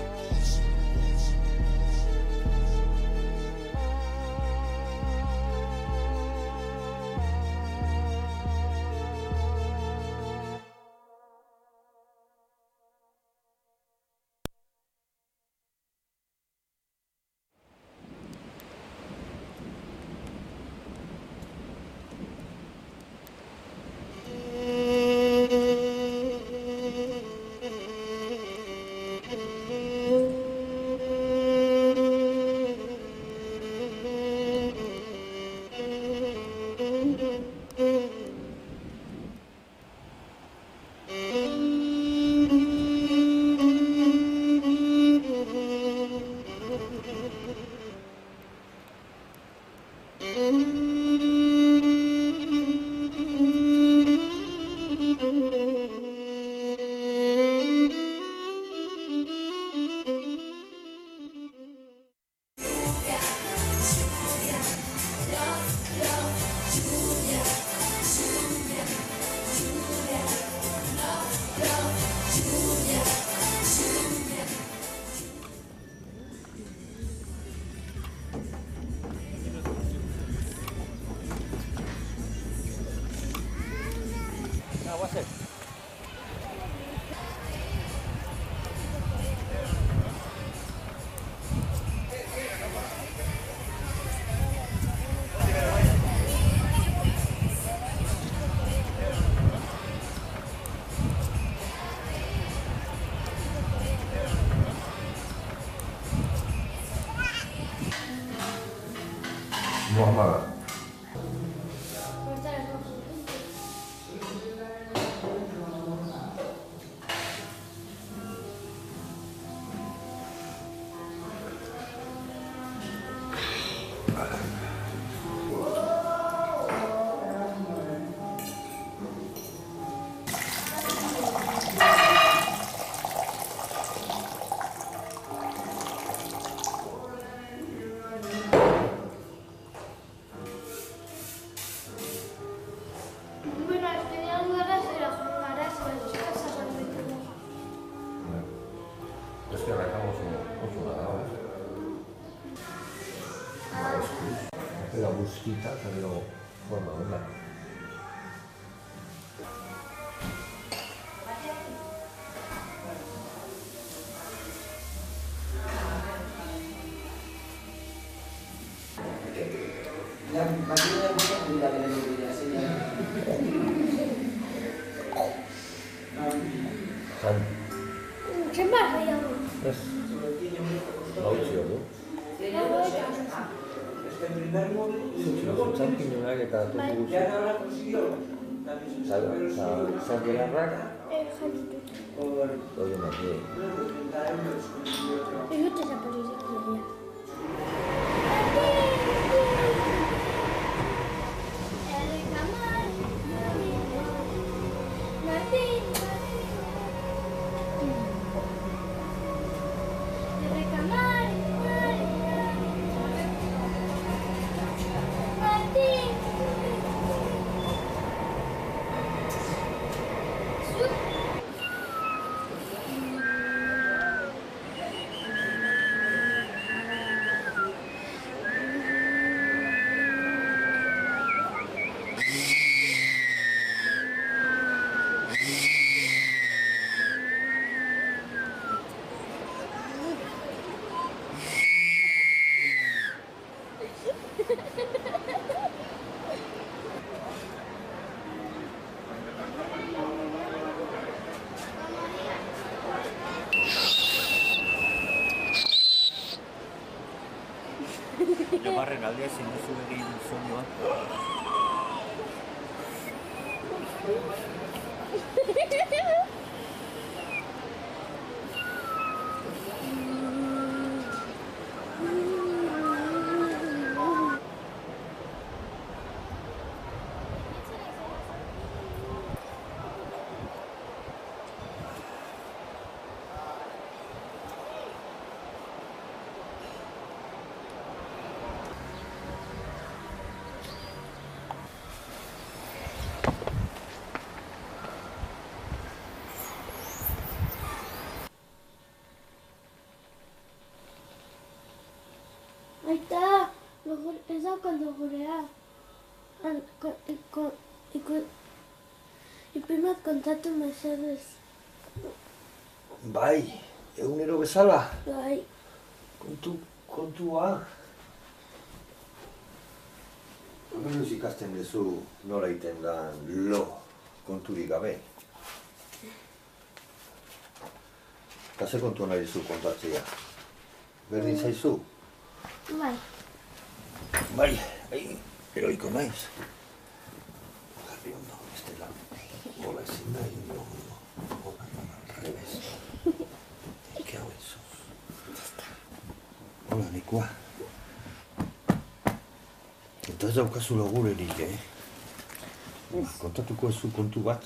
Normala. La busquita que lo forma una. La máquina de la velocidad sería. ¿Qué más hay algo? Ez. Lautxio du. Txampiñonak eta tofu guztiak. Zalgerarrak. Horienak, die. Ez dut ezaporizak dira. Jogarren aldea zein duzu egin soinua. Aita, ez daukat logurea. Ipimat kontatu mesedez. Bai, egunero bezala. Bai. Kontu, kontua. Hemen ikasten duzu nola iten da lo konturik gabe. Eta ze kontua nahi duzu kontatzea? Berdin zaizu? Bai. Bai, ai, eroiko naiz. Jarri ondo, bestela. Hola ezin nahi, no, no. Hola, al revés. ¿Qué hago eso? Hola, Nikua. Eta ez daukazu logurerik, eh? Kontatuko ezu kontu bat.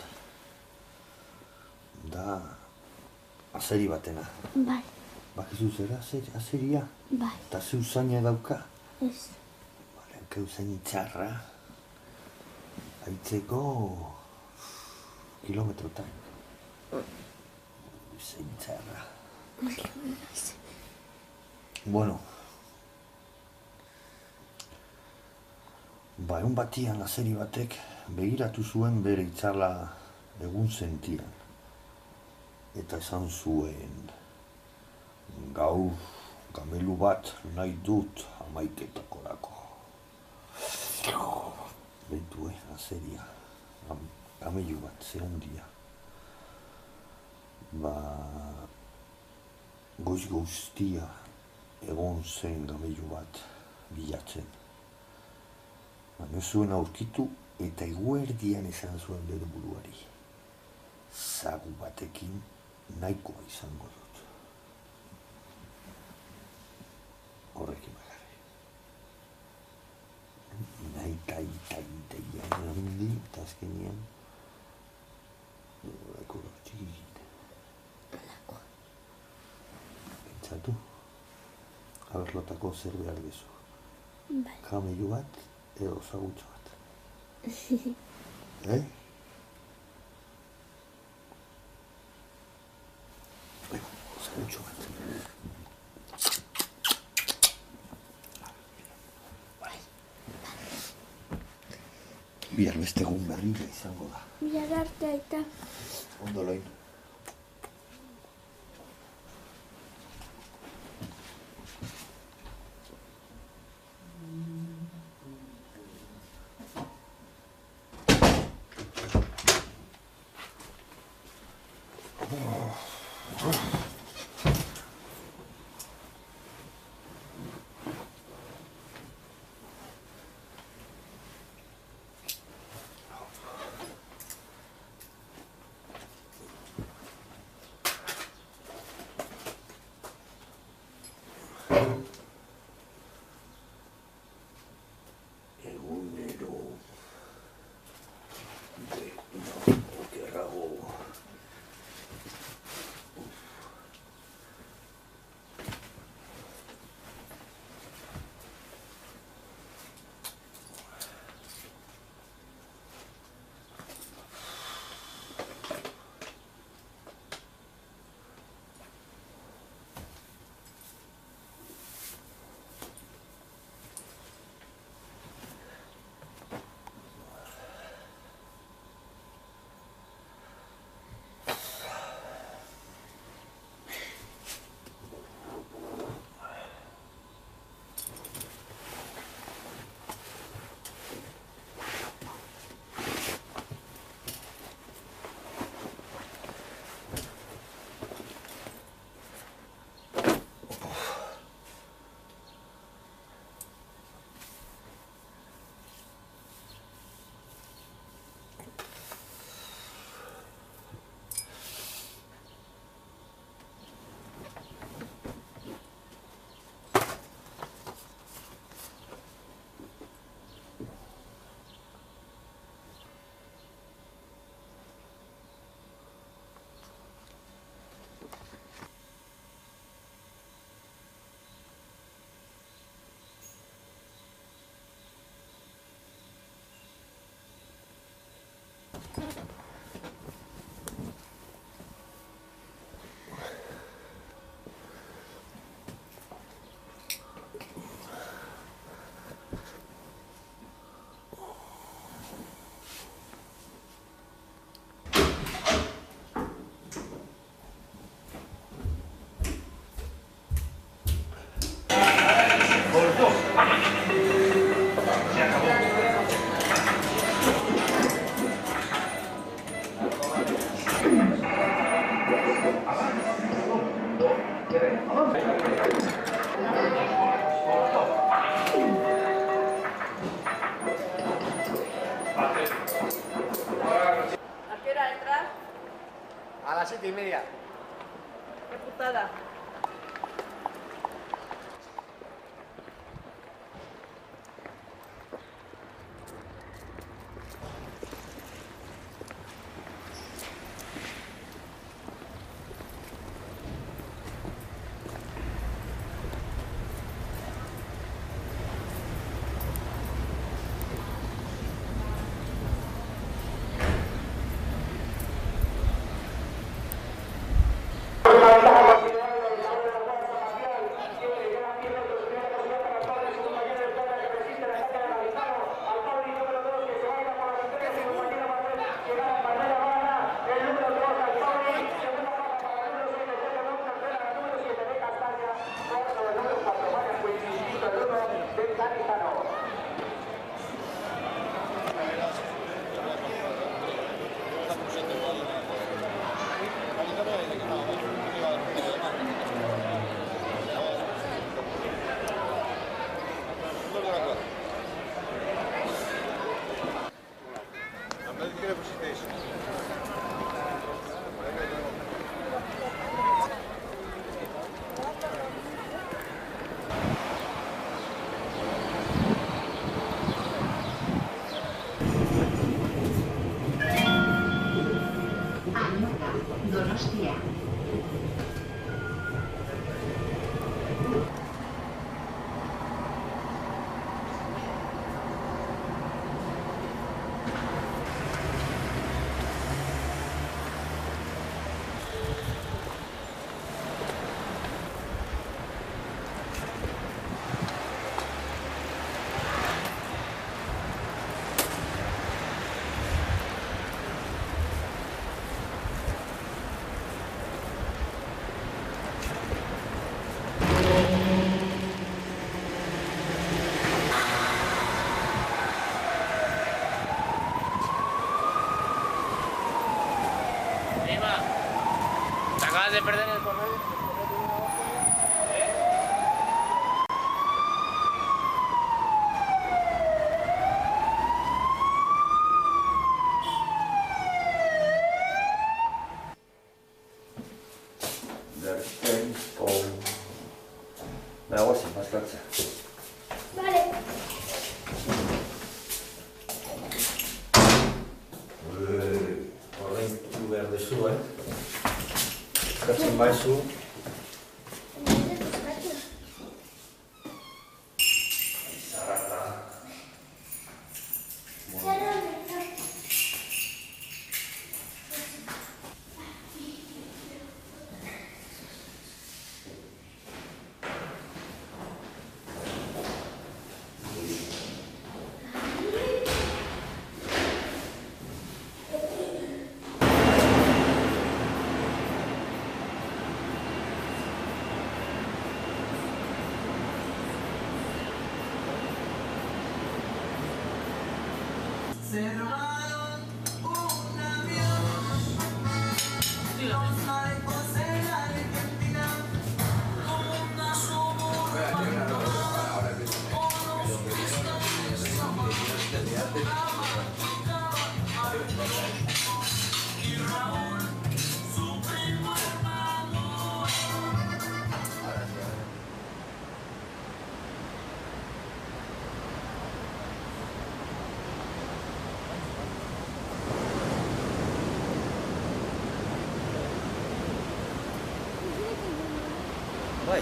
Da, azeri batena. Bai. Bakizu zera, azeria? Bai. Eta ze usaina dauka? Ez. Bale, hauke usain txarra. Aitzeko kilometrotan. Usain txarra. Bueno. Ba, egun batian azeri batek begiratu zuen bere itzala egun sentian. Eta esan zuen, gaur gamelu bat nahi dut hamaiketakorako. Bentu, eh, azeria. Gamelu bat, ze handia. Ba, goiz guztia egon zen gamelu bat bilatzen. Baina zuen aurkitu eta eguerdian esan zuen bere buruari. Zagu batekin nahikoa izango dut. Horrekin bakarri. Naita, ita, ita, ita, handi, eta azkenean, horreko txikizit. Pentsatu, aberlotako zer behar dezu. Bai. Kamellu bat, edo zagutxo bat. Eh? Zagutxo bat. Bihar beste egun berrira izango da. Bihar arte aita. Ondo loin. A las siete y media. Qué putada. La Ba, guazen, bazkaltzea. Vale. Ordaindu behar dezu, eh? Eskatzen baizu. Zarata. Cerraron un avión, los narcos en Argentina, como una suburban, con los pistones y Raúl, su primo hermano. Bai.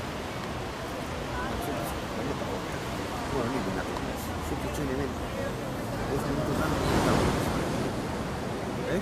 Bueno, ni dena. Zu kitxen hemen. Ez minututan. Eh?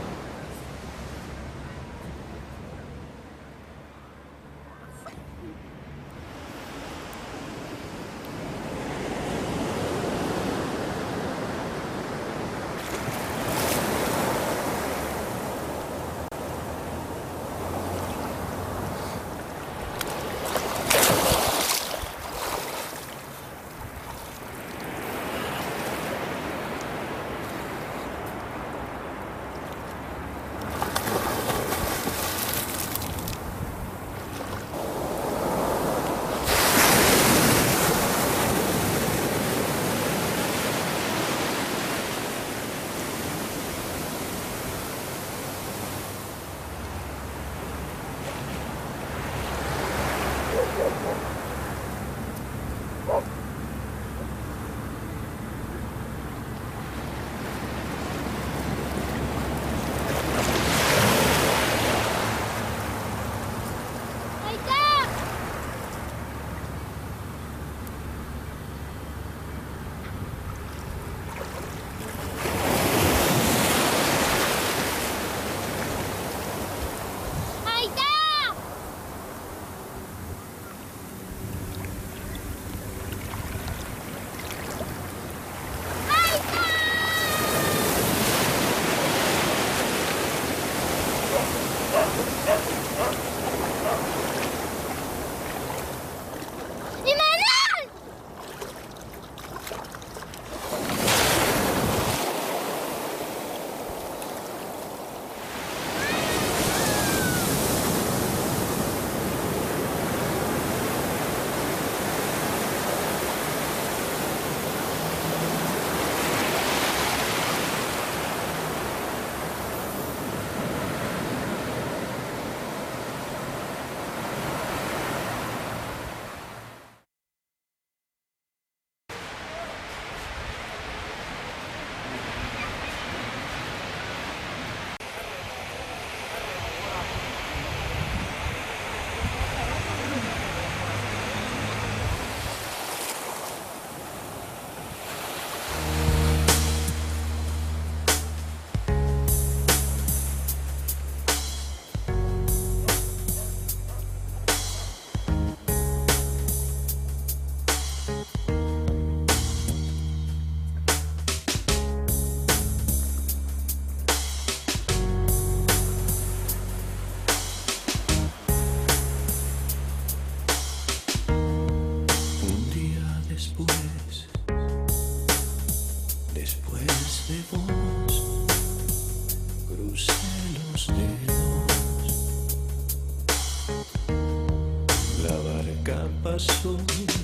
pasó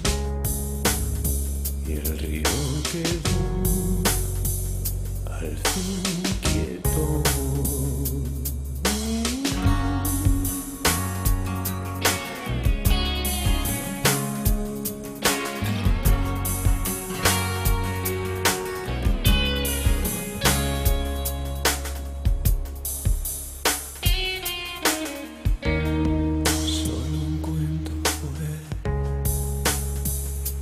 y el río quedó al fin quieto.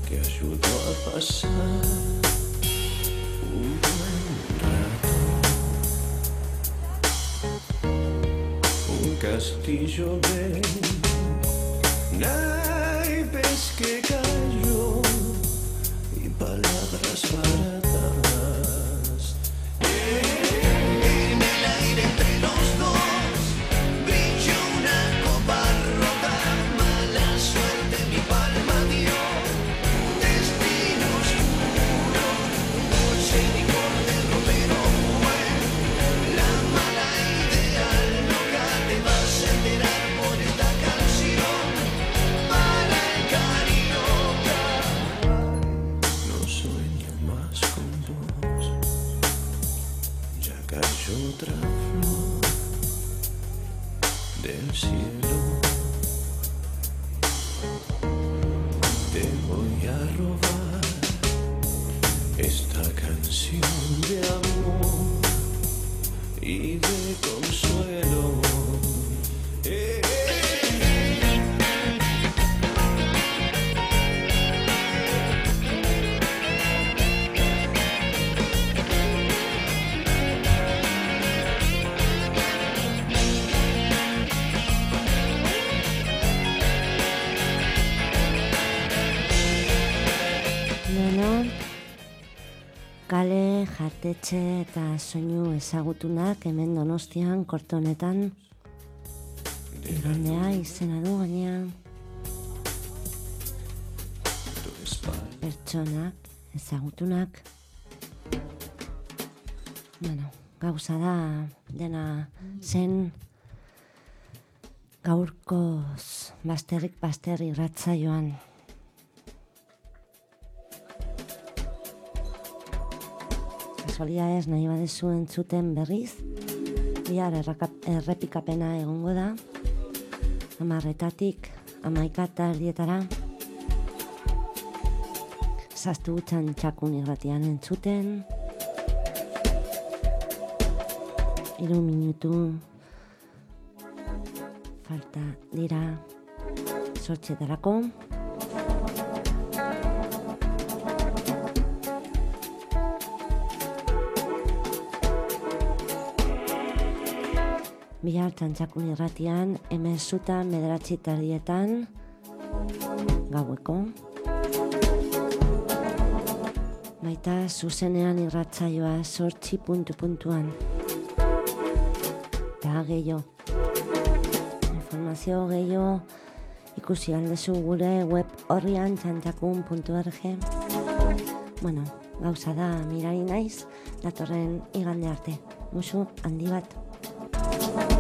que ayudó a pasar un buen rato. Un castillo de naipes que cayó y palabras baratas. En el aire entre los dos brilló una copa rota. Mala suerte mi palma dio, destino oscuro. Dulce licor del ropero fue la mala idea loca. Te vas a enterar por esta canción para el carioca. No sueño más con vos, ya cayó otra flor del cielo. Te voy a robar esta canción de amor y de consuelo. Eh, Leno, kale, jartetxe eta soinu ezagutunak hemen Donostian korto honetan. Igandea izena du gainean. Pertsonak ezagutunak. Bueno, gauza da dena zen gaurkoz bazterrik bazter irratsaioan. Kasualidadez nahi badezu entzuten berriz, bihar erraka- errepikapena egongo da, hamarretatik hamaika eta erdietara. Zaztu txantxakun irratian entzuten, hiru minutu falta dira zortzetarako. Bihar txantxakun irratian, emezutan bederatzi tardietan, gaueko. Baita zuzenean irratsaioa zortzi puntu puntuan. Eta gehiago. Informazio gehiago ikusi aldezu gure web horrian txantxakun puntu org. Bueno, gauza da mirari naiz, datorren igande arte. Musu handi bat.